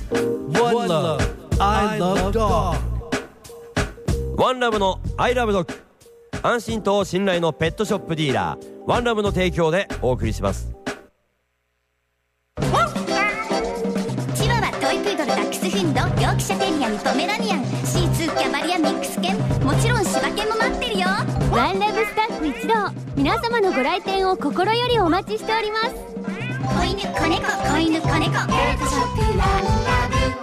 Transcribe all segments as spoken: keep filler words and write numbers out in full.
One Love I Love Dog。 ワンラブの I Love Dog、 安心と信頼のペットショップディーラーワンラブの提供でお送りします。 チワワ、トイプードル、ダックスフンド、ヨークシャテリアン、ポメラニアン、シーツー、キャバリア、ミックス犬、もちろん柴犬も待ってるよ。 ワンラブスタッフ一同、皆様のご来店を心よりお待ちしております。 子犬、子猫、子犬、子猫、ペットショップワンラブ。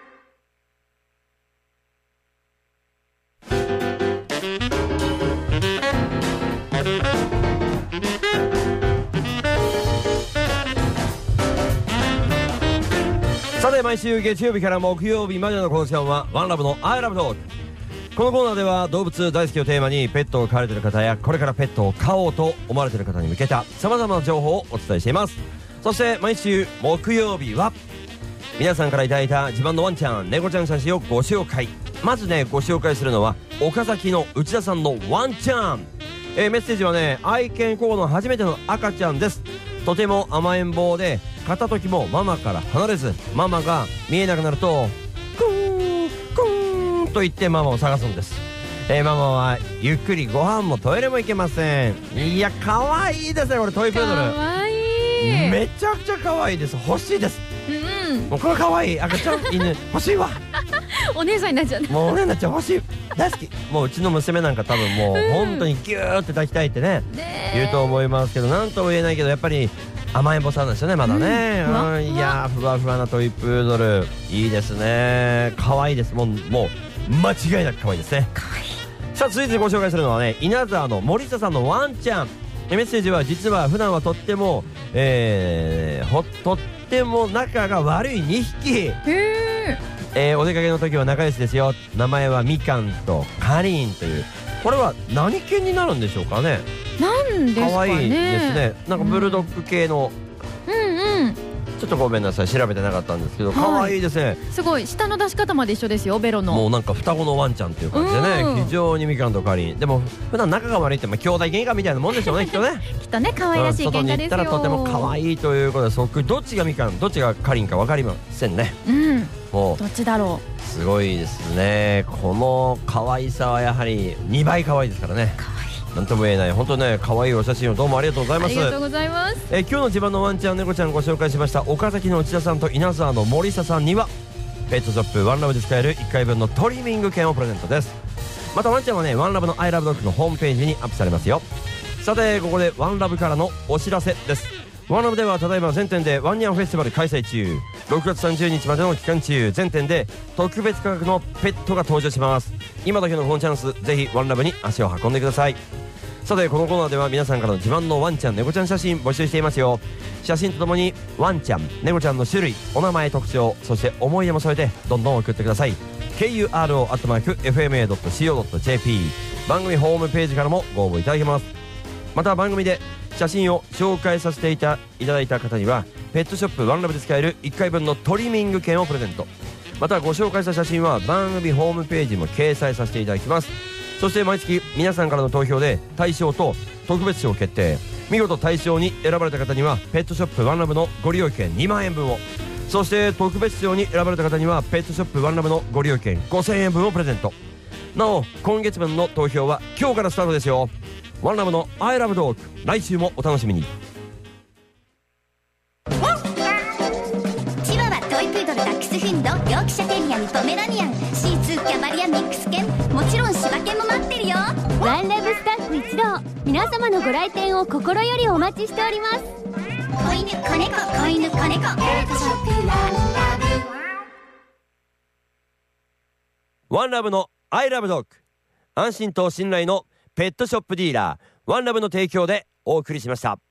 さて、毎週月曜日から木曜日までのこの時間はワンラブの I Love Dog。 このコーナーでは動物大好きをテーマにペットを飼われている方やこれからペットを飼おうと思われている方に向けた様々な情報をお伝えしています。そして毎週木曜日は皆さんからいただいた自慢のワンちゃん、猫ちゃん写真をご紹介。まずね、ご紹介するのは岡崎の内田さんのワンちゃん。えー、メッセージはね、愛犬保護の初めての赤ちゃんです。とても甘えん坊で片時もママから離れず、ママが見えなくなるとクーンクーンと言ってママを探すんです。えー、ママはゆっくりご飯もトイレも行けません。いや、かわいいですね、これトイプードル。 かわいい。 めちゃくちゃかわいいです。欲しいです。 うん、 もうこれかわいい赤ちゃん犬欲しいわ。 お姉さんになっちゃうね。 もうお姉なっちゃん欲しい、大好き。もううちの娘なんか多分もう本当にギューって抱きたいってね、 ね言うと思いますけど、なんとも言えないけどやっぱり甘えん坊さんなんですよね、まだね。 うんふわふわうん、いやー、ふわふわなトイプードルいいですね。可愛いです。もうもう間違いなく可愛いですね。さあ、続いてご紹介するのはね、稲沢の森下さんのワンちゃん。メッセージは実は普段はとってもえー、ほとっても仲が悪いにひき。 へえ。 えー、お出かけの時は仲良しですよ。名前はみかんとかりんという。これは何犬になるんでしょうかね。 なんですかね。 可愛いですね。なんかブルドッグ系の、 うんうん。 ちょっとごめんなさい、調べてなかったんですけど、可愛いですね。 すごい、舌の出し方まで一緒ですよ、ベロの。 もうなんか双子のワンちゃんっていう感じでね、 うん非常にみかんとかりん。でも普段仲が悪いって、まあ兄弟喧嘩みたいなもんでしょうね、きっとね。 きっとね、可愛らしい喧嘩ですよ。 うん、外に行ったらとても可愛いということで、そっくり。どっちがみかん、どっちがかりんか分かりませんね。 うん。 もうどっちだろう。 すごいですね。この可愛さはやはりにばい可愛いですからね。 可愛い。 なんとも言えない。本当ね、可愛いお写真をどうもありがとうございます。 ありがとうございます。 えー今日の自慢のワンちゃん、猫ちゃんご紹介しました岡崎の内田さんと稲沢の森下さんにはペットショップワンラブで使えるいっかいぶんのトリミング券をプレゼントです。またワンちゃんはね、ワンラブの I Love Dog のホームページにアップされますよ。さて、ここでワンラブからのお知らせです。ワンラブではただいま全店でワンニャンフェスティバル開催中。ろくがつさんじゅうにちまでの期間中、全店で特別価格のペットが登場します。今だけのこのチャンス、ぜひワンラブに足を運んでください。さて、このコーナーでは皆さんからの自慢のワンちゃん、猫ちゃん写真募集していますよ。写真とともにワンちゃん、猫ちゃんの種類、お名前、特徴、そして思い出も添えてどんどん送ってください。 ケーユーアールオー アットマーク エフエムエー ドット シーオー ドット ジェーピー 番組ホームページからもご応募いただけます。また番組で写真を紹介させていたいただいた方にはペットショップワンラブで使えるいっかいぶんのトリミング券をプレゼント。またご紹介した写真は番組ホームページも掲載させていただきます。そして毎月皆さんからの投票で大賞と特別賞を決定。見事大賞に選ばれた方にはペットショップワンラブのご利用券にまんえんぶんを、そして特別賞に選ばれた方にはペットショップワンラブのご利用券ごせんえんぶんをプレゼント。なお今月分の投票は今日からスタートですよ。ワンラブの I Love Dog、 来週もお楽しみに。 チワワ、トイプードル、ダックスフンド、ヨークシャテリアン、ポメラニアン、シーツー、キャバリア、ミックス犬、もちろん柴犬も待ってるよ。 ワンラブスタッフ一同、皆様のご来店を心よりお待ちしております。 子犬、子猫、子犬、子猫、ペットショップワンラブ。 ワンラブの I Love Dog、 安心と信頼のペットショップディーラーワンラブの提供でお送りしました。